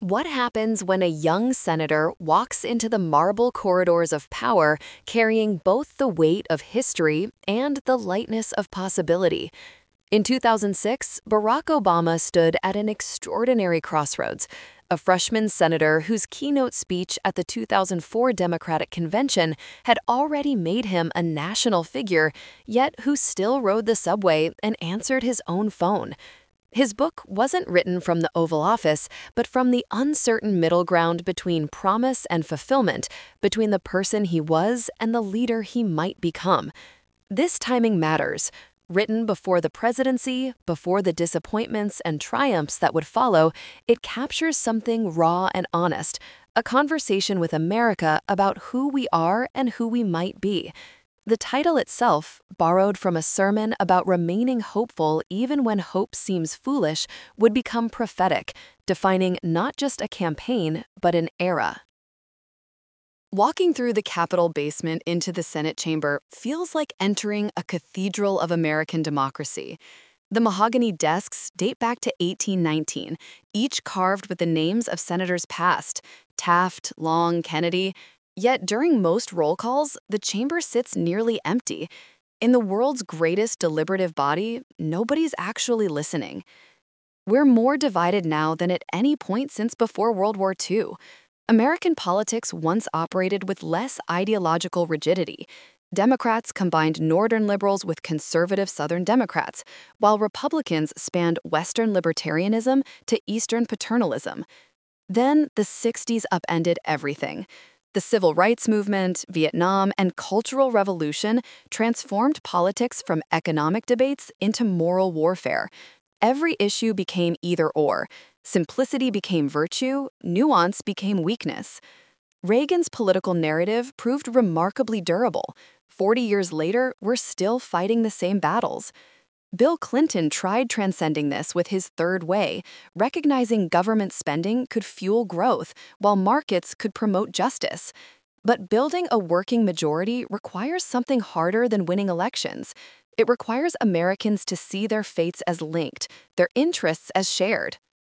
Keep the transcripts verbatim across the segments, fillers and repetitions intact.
What happens when a young senator walks into the marble corridors of power carrying both the weight of history and the lightness of possibility? In two thousand six, Barack Obama stood at an extraordinary crossroads. A freshman senator whose keynote speech at the two thousand four Democratic Convention had already made him a national figure, yet who still rode the subway and answered his own phone. His book wasn't written from the Oval Office, but from the uncertain middle ground between promise and fulfillment, between the person he was and the leader he might become. This timing matters. Written before the presidency, before the disappointments and triumphs that would follow, it captures something raw and honest, a conversation with America about who we are and who we might be. The title itself, borrowed from a sermon about remaining hopeful even when hope seems foolish, would become prophetic, defining not just a campaign, but an era. Walking through the Capitol basement into the Senate chamber feels like entering a cathedral of American democracy. The mahogany desks date back to eighteen nineteen, each carved with the names of senators past: Taft, Long, Kennedy. Yet during most roll calls, the chamber sits nearly empty. In the world's greatest deliberative body, nobody's actually listening. We're more divided now than at any point since before World War Two. American politics once operated with less ideological rigidity. Democrats combined Northern liberals with conservative Southern Democrats, while Republicans spanned Western libertarianism to Eastern paternalism. Then the sixties upended everything. The Civil Rights Movement, Vietnam, and Cultural Revolution transformed politics from economic debates into moral warfare. Every issue became either-or. Simplicity became virtue, nuance became weakness. Reagan's political narrative proved remarkably durable. Forty years later, we're still fighting the same battles. Bill Clinton tried transcending this with his third way, recognizing government spending could fuel growth, while markets could promote justice. But building a working majority requires something harder than winning elections. It requires Americans to see their fates as linked, their interests as shared.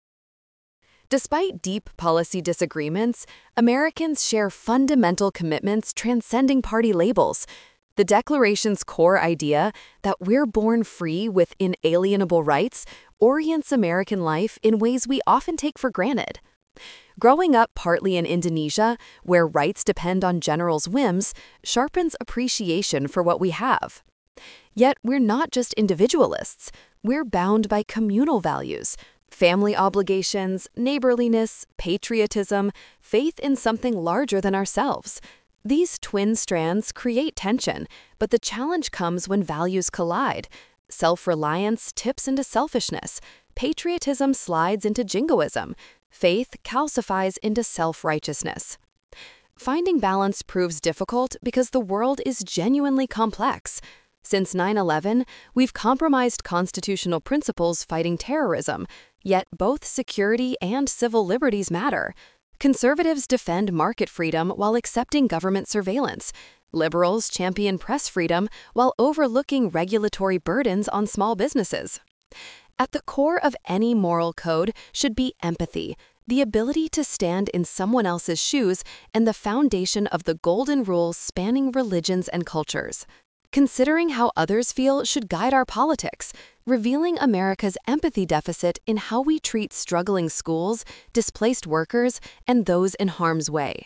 Despite deep policy disagreements, Americans share fundamental commitments transcending party labels. The Declaration's core idea that we're born free with inalienable rights orients American life in ways we often take for granted. Growing up partly in Indonesia, where rights depend on generals' whims, sharpens appreciation for what we have. Yet we're not just individualists. We're bound by communal values: family obligations, neighborliness, patriotism, faith in something larger than ourselves. These twin strands create tension, but the challenge comes when values collide. Self-reliance tips into selfishness. Patriotism slides into jingoism. Faith calcifies into self-righteousness. Finding balance proves difficult because the world is genuinely complex. Since nine eleven, we've compromised constitutional principles fighting terrorism, yet both security and civil liberties matter. Conservatives defend market freedom while accepting government surveillance. Liberals champion press freedom while overlooking regulatory burdens on small businesses. At the core of any moral code should be empathy, the ability to stand in someone else's shoes, and the foundation of the golden rules spanning religions and cultures. Considering how others feel should guide our politics, revealing America's empathy deficit in how we treat struggling schools, displaced workers, and those in harm's way.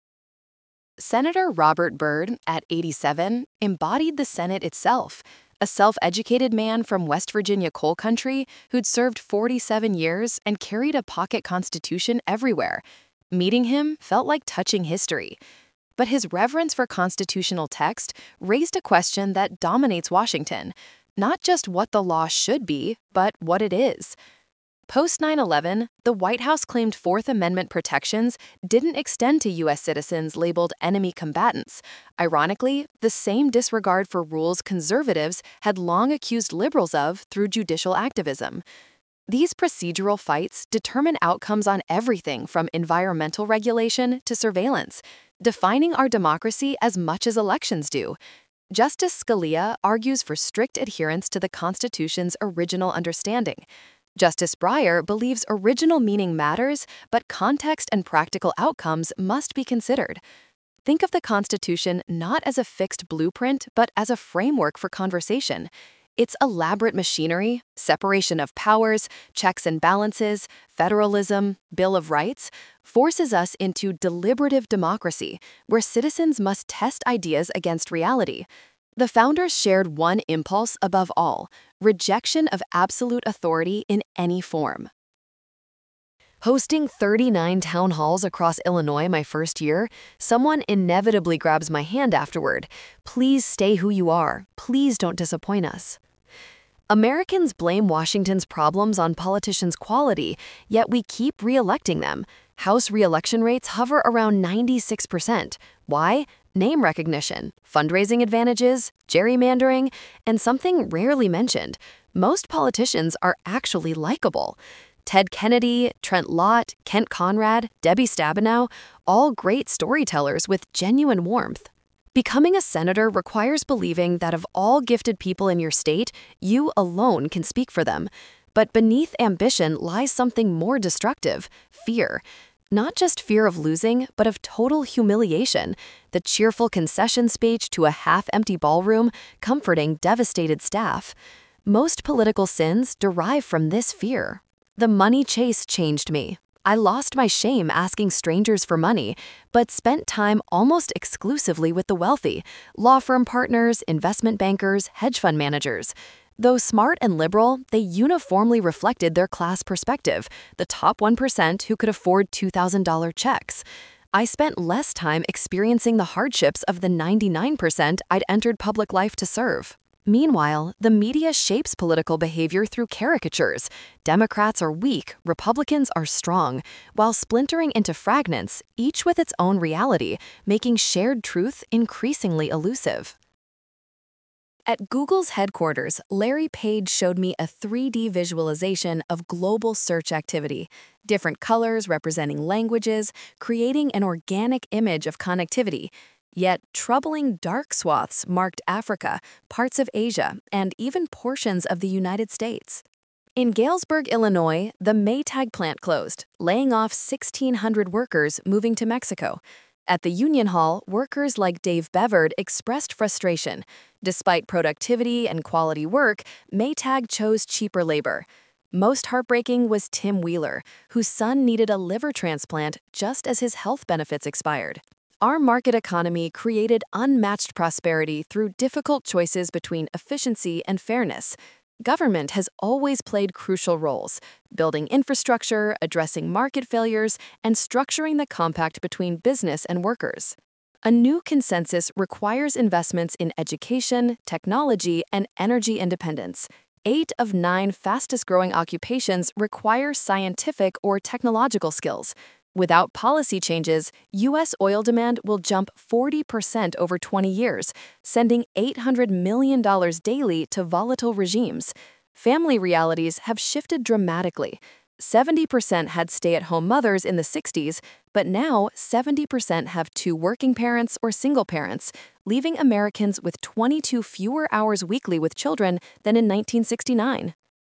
Senator Robert Byrd, at eighty-seven, embodied the Senate itself, a self-educated man from West Virginia coal country who'd served forty-seven years and carried a pocket constitution everywhere. Meeting him felt like touching history. But his reverence for constitutional text raised a question that dominates Washington: not just what the law should be, but what it is. Post nine eleven, the White House claimed Fourth Amendment protections didn't extend to U S citizens labeled enemy combatants. Ironically, the same disregard for rules conservatives had long accused liberals of through judicial activism. These procedural fights determine outcomes on everything from environmental regulation to surveillance, defining our democracy as much as elections do. Justice Scalia argues for strict adherence to the Constitution's original understanding. Justice Breyer believes original meaning matters, but context and practical outcomes must be considered. Think of the Constitution not as a fixed blueprint, but as a framework for conversation. Its elaborate machinery, separation of powers, checks and balances, federalism, Bill of Rights, forces us into deliberative democracy, where citizens must test ideas against reality. The founders shared one impulse above all: rejection of absolute authority in any form. Hosting thirty-nine town halls across Illinois my first year, someone inevitably grabs my hand afterward. Please stay who you are. Please don't disappoint us. Americans blame Washington's problems on politicians' quality, yet we keep re-electing them. House re-election rates hover around ninety-six percent. Why? Name recognition, fundraising advantages, gerrymandering, and something rarely mentioned: most politicians are actually likable. Ted Kennedy, Trent Lott, Kent Conrad, Debbie Stabenow, all great storytellers with genuine warmth. Becoming a senator requires believing that of all gifted people in your state, you alone can speak for them. But beneath ambition lies something more destructive: fear. Not just fear of losing, but of total humiliation. The cheerful concession speech to a half-empty ballroom, comforting devastated staff. Most political sins derive from this fear. The money chase changed me. I lost my shame asking strangers for money, but spent time almost exclusively with the wealthy: law firm partners, investment bankers, hedge fund managers. Though smart and liberal, they uniformly reflected their class perspective, the top one percent who could afford two thousand dollar checks. I spent less time experiencing the hardships of the ninety-nine percent I'd entered public life to serve. Meanwhile, the media shapes political behavior through caricatures. Democrats are weak, Republicans are strong, while splintering into fragments, each with its own reality, making shared truth increasingly elusive. At Google's headquarters, Larry Page showed me a three D visualization of global search activity, different colors representing languages, creating an organic image of connectivity. Yet troubling dark swaths marked Africa, parts of Asia, and even portions of the United States. In Galesburg, Illinois, the Maytag plant closed, laying off sixteen hundred workers moving to Mexico. At the Union Hall, workers like Dave Bevard expressed frustration. Despite productivity and quality work, Maytag chose cheaper labor. Most heartbreaking was Tim Wheeler, whose son needed a liver transplant just as his health benefits expired. Our market economy created unmatched prosperity through difficult choices between efficiency and fairness. Government has always played crucial roles: building infrastructure, addressing market failures, and structuring the compact between business and workers. A new consensus requires investments in education, technology, and energy independence. Eight of nine fastest-growing occupations require scientific or technological skills. Without policy changes, U S oil demand will jump forty percent over twenty years, sending eight hundred million dollars daily to volatile regimes. Family realities have shifted dramatically. seventy percent had stay-at-home mothers in the sixties, but now seventy percent have two working parents or single parents, leaving Americans with twenty-two fewer hours weekly with children than in nineteen sixty-nine.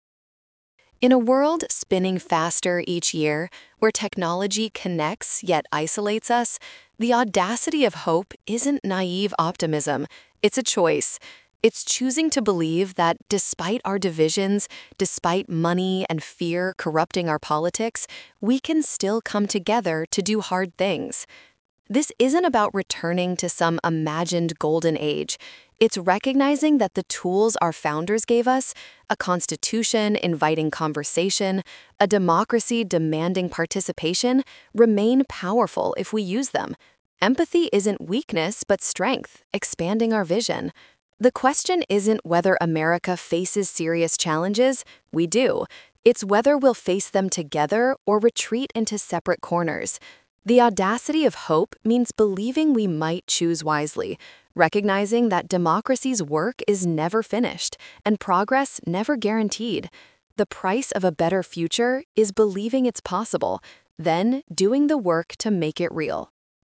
In a world spinning faster each year, where technology connects yet isolates us, the audacity of hope isn't naive optimism, it's a choice. It's choosing to believe that despite our divisions, despite money and fear corrupting our politics, we can still come together to do hard things. This isn't about returning to some imagined golden age. It's recognizing that the tools our founders gave us, a constitution inviting conversation, a democracy demanding participation, remain powerful if we use them. Empathy isn't weakness but strength, expanding our vision. The question isn't whether America faces serious challenges. We do. It's whether we'll face them together or retreat into separate corners. The audacity of hope means believing we might choose wisely, recognizing that democracy's work is never finished and progress never guaranteed. The price of a better future is believing it's possible, then doing the work to make it real.